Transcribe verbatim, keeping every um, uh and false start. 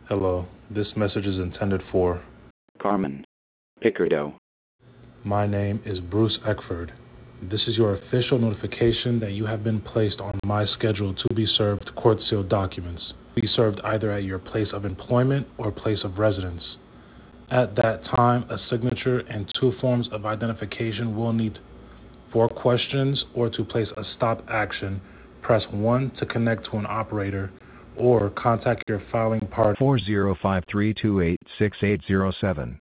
Hello, this message is intended for Carmen Picardo. My name is Bruce Eckford. This is your official notification that you have been placed on my schedule to be served court-sealed documents. Be served either at your place of employment or place of residence. At that time, a signature and two forms of identification will need. For questions or to place a stop action, press one to connect to an operator or contact your filing party. four zero five three two eight six eight zero seven.